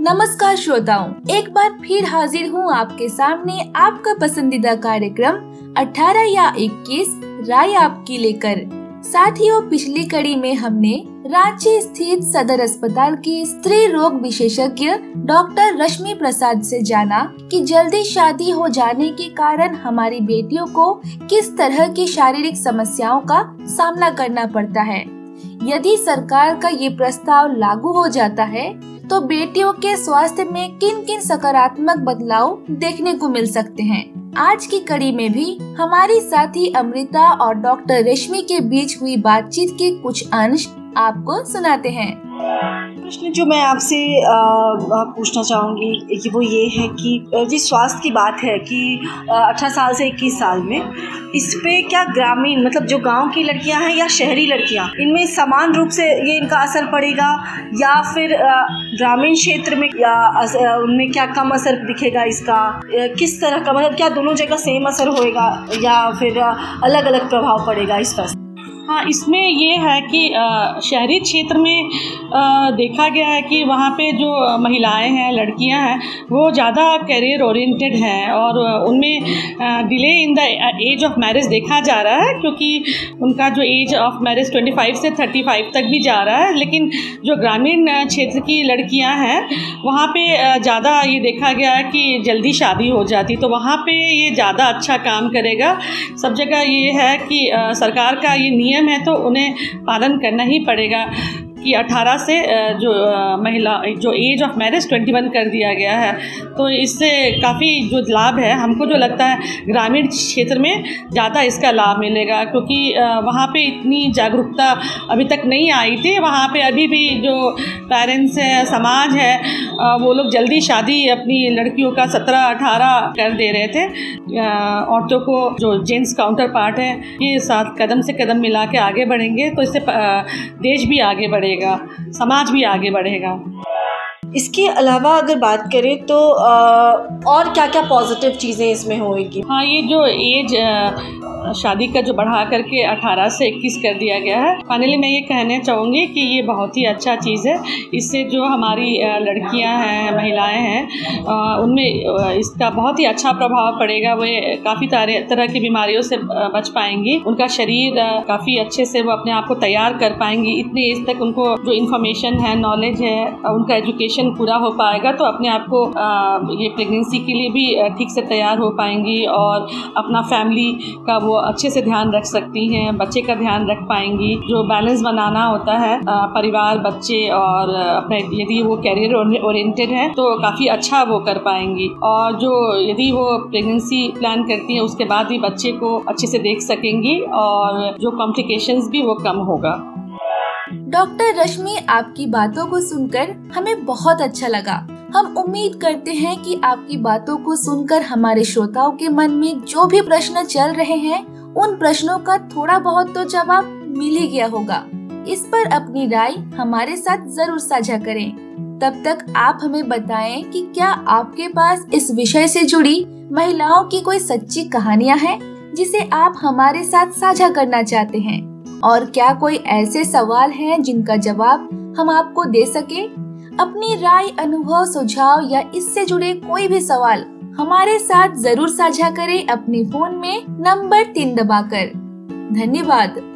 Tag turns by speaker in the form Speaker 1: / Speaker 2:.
Speaker 1: नमस्कार श्रोताओं, एक बार फिर हाजिर हूँ आपके सामने आपका पसंदीदा कार्यक्रम 18 या 21 राय आपकी लेकर। साथियों, पिछली कड़ी में हमने रांची स्थित सदर अस्पताल की स्त्री रोग विशेषज्ञ डॉक्टर रश्मि प्रसाद से जाना कि जल्दी शादी हो जाने के कारण हमारी बेटियों को किस तरह की शारीरिक समस्याओं का सामना करना पड़ता है। यदि सरकार का ये प्रस्ताव लागू हो जाता है तो बेटियों के स्वास्थ्य में किन किन सकारात्मक बदलाव देखने को मिल सकते हैं। आज की कड़ी में भी हमारी साथी अमृता और डॉक्टर रश्मि के बीच हुई बातचीत के कुछ अंश आपको सुनाते हैं।
Speaker 2: प्रश्न जो मैं आपसे पूछना चाहूँगी कि वो ये है कि जिस स्वास्थ्य की बात है कि 18 साल से 21 साल में, इस पे क्या ग्रामीण मतलब जो गांव की लड़कियां हैं या शहरी लड़कियां, इनमें समान रूप से ये इनका असर पड़ेगा या फिर ग्रामीण क्षेत्र में या उनमें क्या कम असर दिखेगा इसका, किस तरह का, मतलब क्या दोनों जगह सेम असर होएगा या फिर अलग अलग प्रभाव पड़ेगा इस पर?
Speaker 3: हाँ, इसमें ये है कि शहरी क्षेत्र में देखा गया है कि वहाँ पे जो महिलाएं हैं, लड़कियां हैं, वो ज़्यादा करियर ओरिएंटेड हैं और उनमें delay in the age of marriage देखा जा रहा है, क्योंकि उनका जो एज ऑफ मैरिज 25 से 35 तक भी जा रहा है। लेकिन जो ग्रामीण क्षेत्र की लड़कियां हैं वहाँ पे ज़्यादा ये देखा गया है कि जल्दी शादी हो जाती, तो वहाँ पे ये ज़्यादा अच्छा काम करेगा। सब जगह ये है कि सरकार का ये नियम है तो उन्हें पालन करना ही पड़ेगा कि 18 से जो महिला जो एज ऑफ मैरिज 21 कर दिया गया है। तो इससे काफ़ी जो लाभ है, हमको जो लगता है ग्रामीण क्षेत्र में ज़्यादा इसका लाभ मिलेगा, क्योंकि वहाँ पे इतनी जागरूकता अभी तक नहीं आई थी। वहाँ पे अभी भी जो पेरेंट्स हैं, समाज है, वो लोग जल्दी शादी अपनी लड़कियों का 17-18 कर दे रहे थे। औरतों को जो जेंट्स काउंटर पार्ट है, ये साथ कदम से कदम मिला के आगे बढ़ेंगे तो इससे देश भी आगे बढ़ेगा, समाज भी आगे बढ़ेगा।
Speaker 2: इसके अलावा अगर बात करें तो और क्या क्या पॉजिटिव चीज़ें इसमें होएगी?
Speaker 3: हाँ, ये जो एज शादी का जो बढ़ा करके 18 से 21 कर दिया गया है, फाइनली मैं ये कहना चाहूँगी कि ये बहुत ही अच्छा चीज़ है। इससे जो हमारी लड़कियां हैं, महिलाएं हैं, उनमें इसका बहुत ही अच्छा प्रभाव पड़ेगा। वे काफ़ी तरह की बीमारियों से बच पाएंगी, उनका शरीर काफ़ी अच्छे से वो अपने आप को तैयार कर पाएंगी। इतने एज तक उनको जो इन्फॉर्मेशन है, नॉलेज है, उनका एजुकेशन पूरा हो पाएगा, तो अपने आप को ये प्रेगनेंसी के लिए भी ठीक से तैयार हो पाएंगी और अपना फैमिली का वो अच्छे से ध्यान रख सकती हैं, बच्चे का ध्यान रख पाएंगी। जो बैलेंस बनाना होता है परिवार, बच्चे और अपने, यदि वो कैरियर ओरिएंटेड है तो काफ़ी अच्छा वो कर पाएंगी। और जो यदि वो प्रेगनेंसी प्लान करती हैं उसके बाद भी बच्चे को अच्छे से देख सकेंगी और जो कॉम्प्लिकेशंस भी वो कम होगा।
Speaker 1: डॉक्टर रश्मि, आपकी बातों को सुनकर हमें बहुत अच्छा लगा। हम उम्मीद करते हैं कि आपकी बातों को सुनकर हमारे श्रोताओं के मन में जो भी प्रश्न चल रहे हैं, उन प्रश्नों का थोड़ा बहुत तो जवाब मिल ही गया होगा। इस पर अपनी राय हमारे साथ जरूर साझा करें। तब तक आप हमें बताएं कि क्या आपके पास इस विषय से जुड़ी महिलाओं की कोई सच्ची कहानियां हैं जिसे आप हमारे साथ साझा करना चाहते हैं, और क्या कोई ऐसे सवाल हैं जिनका जवाब हम आपको दे सके। अपनी राय, अनुभव, सुझाव या इससे जुड़े कोई भी सवाल हमारे साथ जरूर साझा करें अपने फोन में नंबर 3 दबाकर। धन्यवाद।